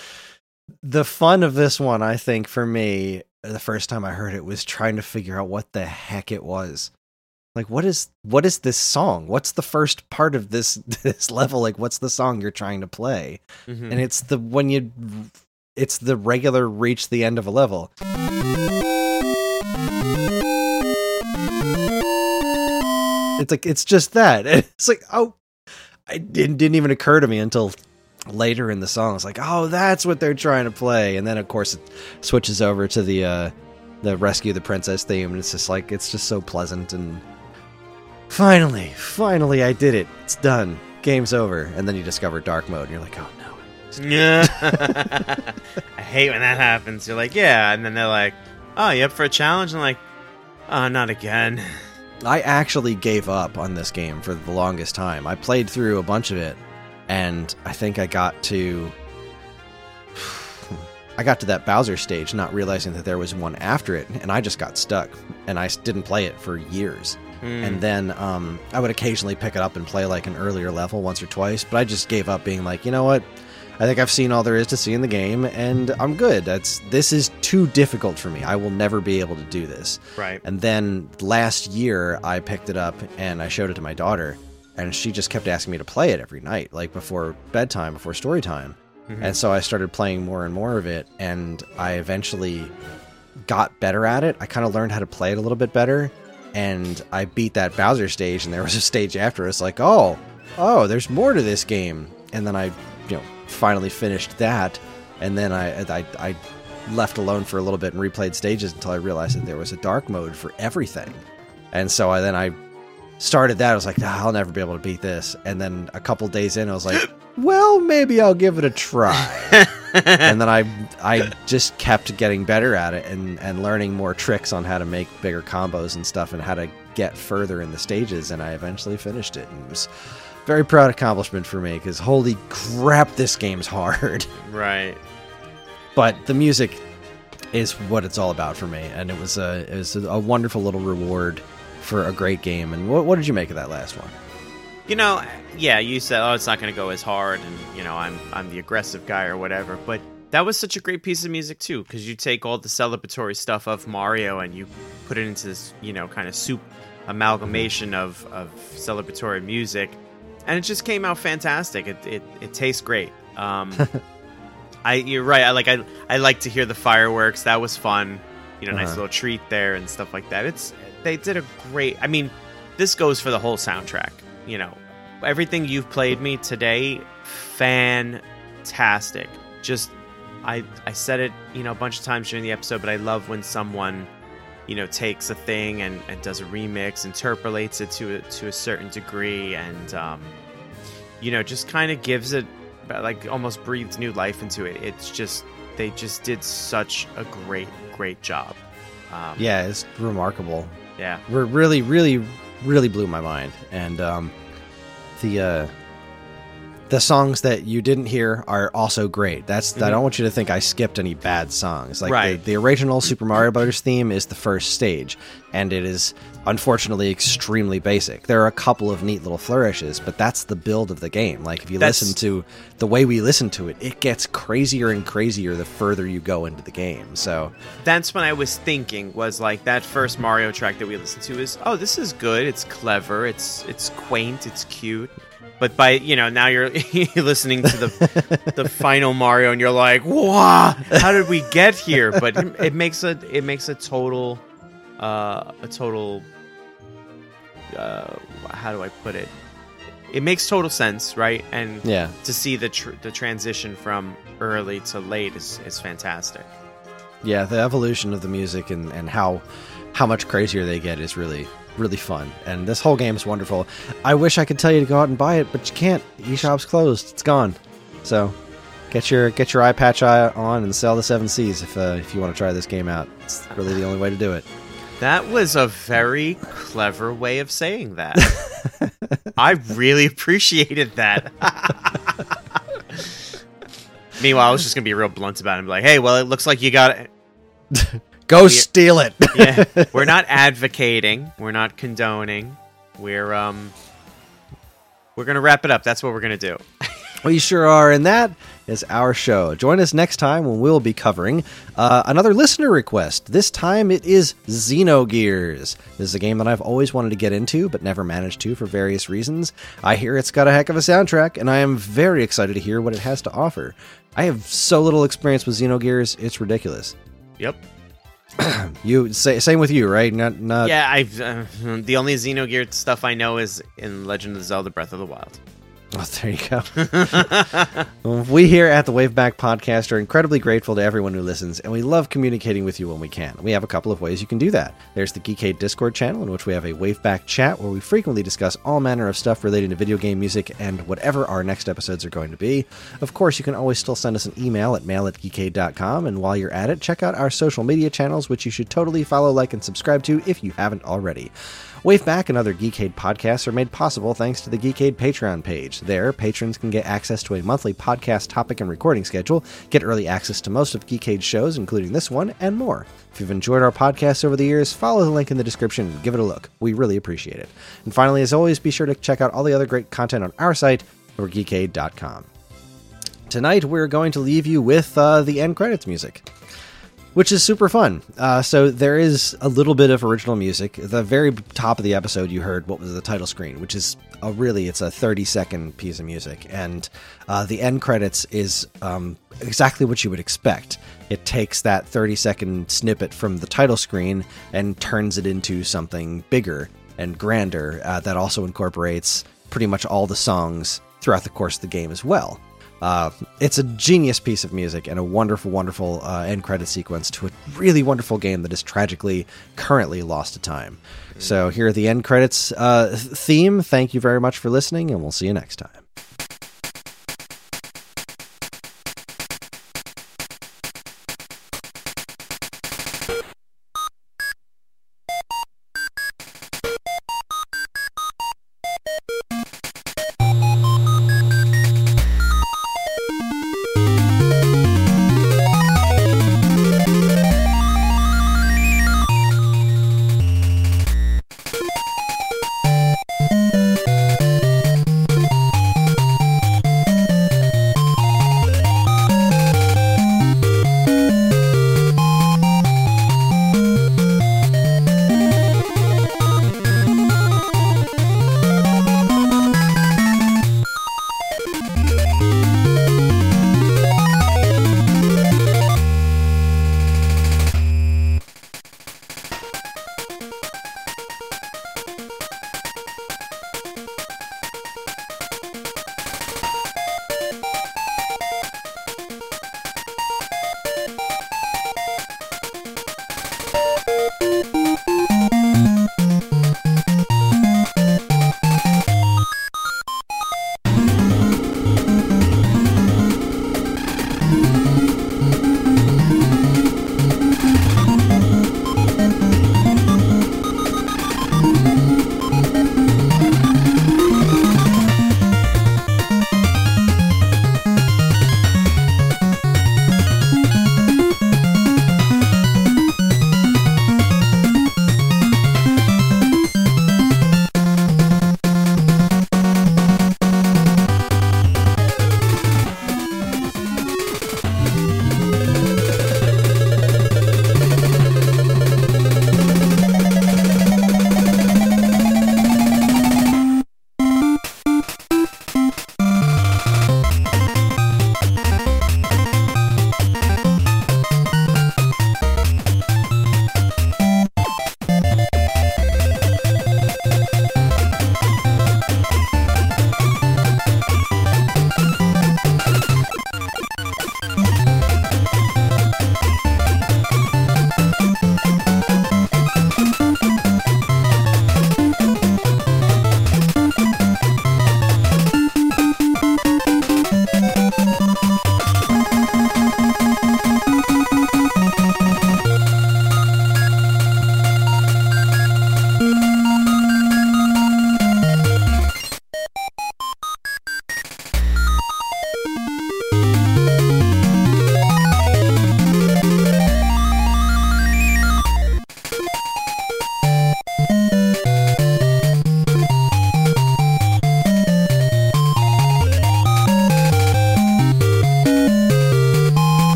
The fun of this one, I think, for me, the first time I heard it was trying to figure out what the heck it was. Like, what is what is this song? What's the first part of this this level? Like, what's the song you're trying to play? Mhm. And it's the when you it's the regular reach the end of a level. It's like, it's just that. It's like, oh, it didn't, didn't even occur to me until later in the song. It's like, oh, that's what they're trying to play. And then, of course, it switches over to the uh, the Rescue the Princess theme, and it's just like, it's just so pleasant. And finally, finally, I did it. It's done. Game's over. And then you discover dark mode, and you're like, oh, no. Yeah. I hate when that happens. You're like, yeah. And then they're like, oh, you up for a challenge? And I'm like, oh, not again. I actually gave up on this game for the longest time. I played through a bunch of it, and I think I got to... I got to that Bowser stage, not realizing that there was one after it, and I just got stuck, and I didn't play it for years. Mm. And then um, I would occasionally pick it up and play like an earlier level once or twice, but I just gave up being like, you know what? I think I've seen all there is to see in the game, and I'm good. That's this is too difficult for me. I will never be able to do this. Right. And then last year, I picked it up, and I showed it to my daughter, and she just kept asking me to play it every night, like before bedtime, before story time. Mm-hmm. And so I started playing more and more of it, and I eventually got better at it. I kind of learned how to play it a little bit better, and I beat that Bowser stage, and there was a stage after. It's like, oh, oh, there's more to this game. And then I, you know, finally finished that, and then I, I I left alone for a little bit and replayed stages until I realized that there was a dark mode for everything. And so I then I started that. I was like, ah, I'll never be able to beat this. And then a couple days in, I was like, well, maybe I'll give it a try. And then I I just kept getting better at it and, and learning more tricks on how to make bigger combos and stuff and how to get further in the stages, and I eventually finished it. And it was very proud accomplishment for me, because holy crap, this game's hard. Right. But the music is what it's all about for me, and it was a it was a wonderful little reward for a great game. And what, what did you make of that last one? You know, yeah, you said, oh, it's not going to go as hard, and, you know, I'm I'm the aggressive guy or whatever, but that was such a great piece of music, too, because you take all the celebratory stuff of Mario and you put it into this, you know, kind of soup amalgamation of, of celebratory music, and it just came out fantastic. It it, it tastes great. Um, I you're right. I like I I like to hear the fireworks. That was fun. You know, uh-huh. Nice little treat there and stuff like that. It's they did a great. I mean, this goes for the whole soundtrack. You know, everything you've played me today, fantastic. Just I I said it, you know, a bunch of times during the episode, but I love when someone, you know, takes a thing and, and does a remix, interpolates it to a, to a certain degree, and um, you know, just kind of gives it, like, almost breathes new life into it. It's just, they just did such a great, great job. Um, yeah, it's remarkable. Yeah, We're really, really, really blew my mind, and um, the uh, the songs that you didn't hear are also great. That's mm-hmm. I don't want you to think I skipped any bad songs. Like right. the, the original Super Mario Brothers theme is the first stage, and it is unfortunately extremely basic. There are a couple of neat little flourishes, but that's the build of the game. Like if you that's... listen to the way we listen to it, it gets crazier and crazier the further you go into the game. So that's when I was thinking was like that first Mario track that we listened to is, oh, this is good. It's clever. It's it's quaint. It's cute. But by, you know, now you're listening to the the final Mario and you're like, wow, how did we get here? But it, it makes a it makes a total uh, a total uh, how do I put it? It makes total sense, right? And yeah. to see the tr- the transition from early to late is, is fantastic. Yeah, the evolution of the music and, and how how much crazier they get is really really fun, and this whole game is wonderful. I wish I could tell you to go out and buy it, but you can't. eShop's closed. It's gone. So get your get your eye patch eye on and sell the seven Seas if uh, if you want to try this game out. It's really the only way to do it. That was a very clever way of saying that. I really appreciated that. Meanwhile, I was just gonna be real blunt about it and be like, hey, well, it looks like you got it. Go we, steal it. Yeah, we're not advocating. We're not condoning. We're um, we're gonna wrap it up. That's what we're gonna do. We sure are, and that is our show. Join us next time when we'll be covering uh, another listener request. This time it is Xenogears. This is a game that I've always wanted to get into, but never managed to for various reasons. I hear it's got a heck of a soundtrack, and I am very excited to hear what it has to offer. I have so little experience with Xenogears, it's ridiculous. Yep. You say same with you, right? Not not. Yeah, I've uh, the only Xenogears stuff I know is in Legend of Zelda: Breath of the Wild. Oh, there you go. Well, we here at the Waveback Podcast are incredibly grateful to everyone who listens, and we love communicating with you when we can. We have a couple of ways you can do that. There's the Geekade Discord channel, in which we have a Waveback chat where we frequently discuss all manner of stuff relating to video game music and whatever our next episodes are going to be. Of course, you can always still send us an email at mail at geekade dot com, and while you're at it, check out our social media channels, which you should totally follow, like, and subscribe to if you haven't already. Waveback and other Geekade podcasts are made possible thanks to the Geekade Patreon page. There, patrons can get access to a monthly podcast topic and recording schedule, get early access to most of Geekade's shows, including this one, and more. If you've enjoyed our podcast over the years, follow the link in the description and give it a look. We really appreciate it. And finally, as always, be sure to check out all the other great content on our site, or geekade dot com. Tonight, we're going to leave you with uh, the end credits music, which is super fun. Uh, so there is a little bit of original music. At the very top of the episode, you heard what was the title screen, which is a really, it's a thirty second piece of music. And uh, the end credits is um, exactly what you would expect. It takes that thirty second snippet from the title screen and turns it into something bigger and grander uh, that also incorporates pretty much all the songs throughout the course of the game as well. Uh, it's a genius piece of music and a wonderful, wonderful uh, end credit sequence to a really wonderful game that is tragically currently lost to time. So here are the end credits uh, theme. Thank you very much for listening, and we'll see you next time.